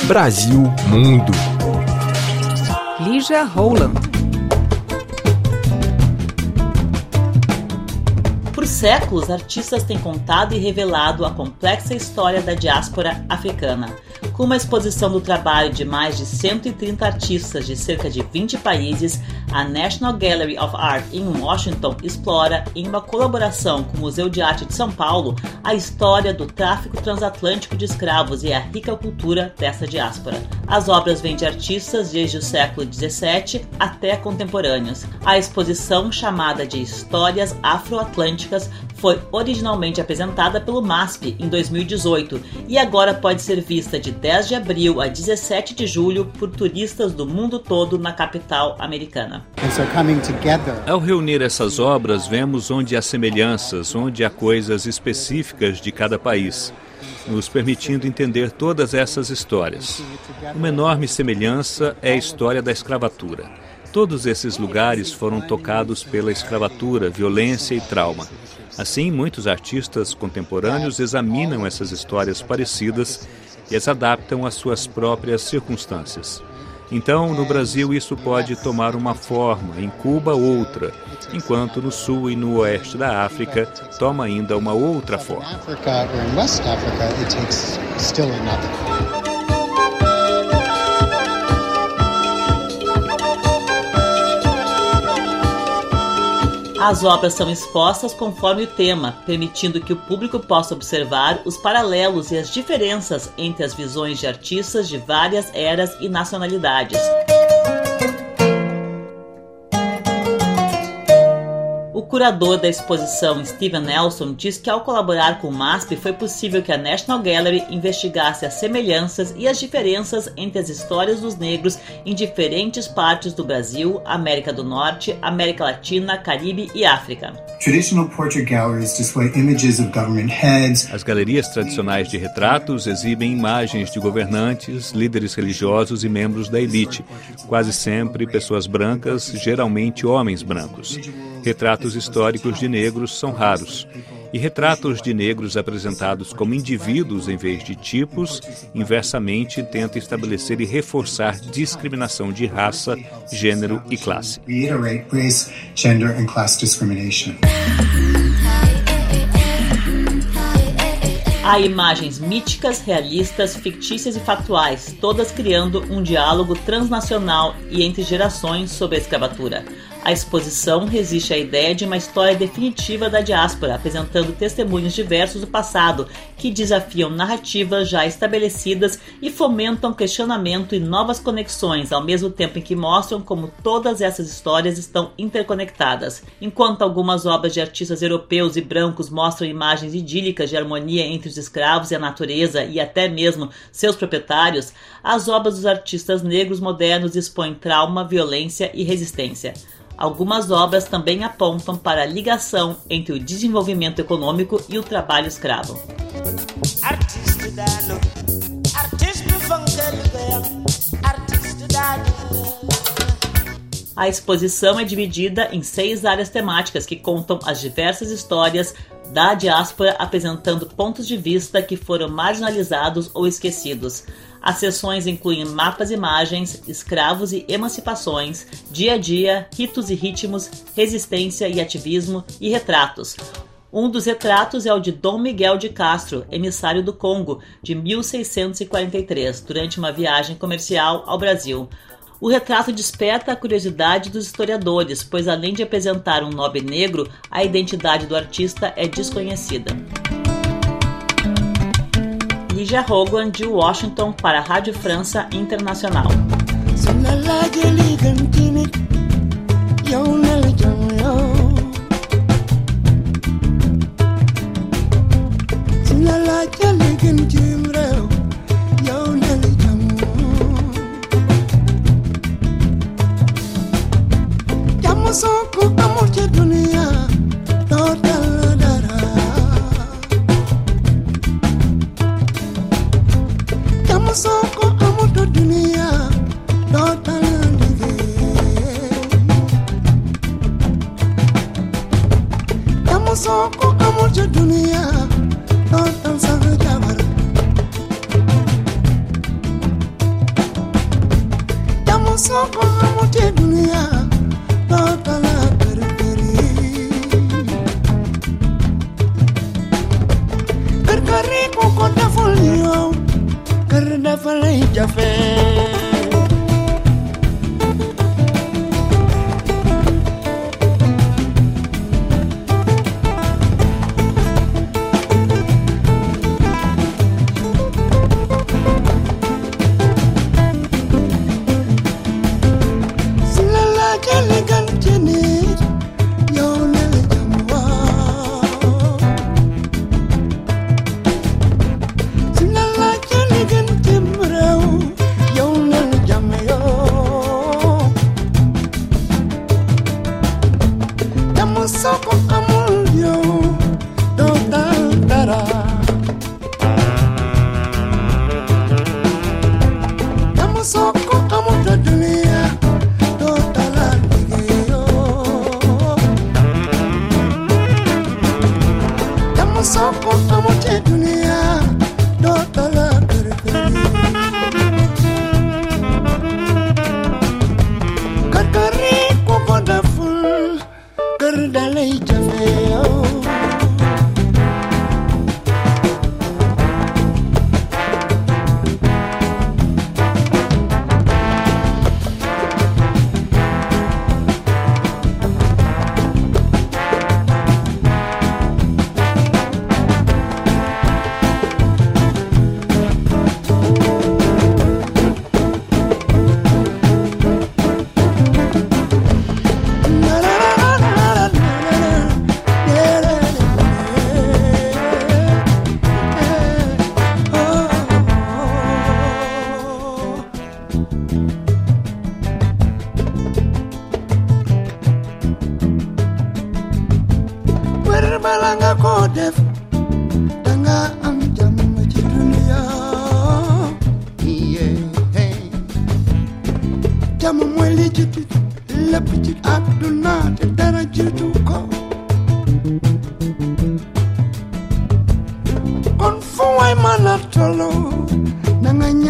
Brasil Mundo. Lígia Rowland. Por séculos, artistas têm contado e revelado a complexa história da diáspora africana. Com uma exposição do trabalho de mais de 130 artistas de cerca de 20 países, a National Gallery of Art em Washington explora, em uma colaboração com o Museu de Arte de São Paulo, a história do tráfico transatlântico de escravos e a rica cultura dessa diáspora. As obras vêm de artistas desde o século XVII até contemporâneos. A exposição, chamada de Histórias Afro-Atlânticas, foi originalmente apresentada pelo MASP em 2018 e agora pode ser vista de 10 de abril a 17 de julho por turistas do mundo todo na capital americana. Ao reunir essas obras, vemos onde há semelhanças, onde há coisas específicas de cada país, nos permitindo entender todas essas histórias. Uma enorme semelhança é a história da escravatura. Todos esses lugares foram tocados pela escravatura, violência e trauma. Assim, muitos artistas contemporâneos examinam essas histórias parecidas e as adaptam às suas próprias circunstâncias. Então, no Brasil, isso pode tomar uma forma, em Cuba, outra, enquanto no sul e no oeste da África toma ainda uma outra forma. As obras são expostas conforme o tema, permitindo que o público possa observar os paralelos e as diferenças entre as visões de artistas de várias eras e nacionalidades. O curador da exposição, Steven Nelson, diz que ao colaborar com o MASP foi possível que a National Gallery investigasse as semelhanças e as diferenças entre as histórias dos negros em diferentes partes do Brasil, América do Norte, América Latina, Caribe e África. As galerias tradicionais de retratos exibem imagens de governantes, líderes religiosos e membros da elite, quase sempre pessoas brancas, geralmente homens brancos. Retratos históricos de negros são raros, e retratos de negros apresentados como indivíduos em vez de tipos, inversamente tenta estabelecer e reforçar discriminação de raça, gênero e classe. Há imagens míticas, realistas, fictícias e factuais, todas criando um diálogo transnacional e entre gerações sobre a escravatura. A exposição resiste à ideia de uma história definitiva da diáspora, apresentando testemunhos diversos do passado, que desafiam narrativas já estabelecidas e fomentam questionamento e novas conexões, ao mesmo tempo em que mostram como todas essas histórias estão interconectadas. Enquanto algumas obras de artistas europeus e brancos mostram imagens idílicas de harmonia entre os escravos e a natureza e até mesmo seus proprietários, as obras dos artistas negros modernos expõem trauma, violência e resistência. Algumas obras também apontam para a ligação entre o desenvolvimento econômico e o trabalho escravo. A exposição é dividida em 6 áreas temáticas que contam as diversas histórias da diáspora, apresentando pontos de vista que foram marginalizados ou esquecidos. As sessões incluem mapas e imagens, escravos e emancipações, dia a dia, ritos e ritmos, resistência e ativismo e retratos. Um dos retratos é o de Dom Miguel de Castro, emissário do Congo, de 1643, durante uma viagem comercial ao Brasil. O retrato desperta a curiosidade dos historiadores, pois além de apresentar um nobre negro, a identidade do artista é desconhecida. Lígia Rowland, de Washington, para a Rádio França Internacional. Soko amor de dunia, Con fu ai manatolo nanga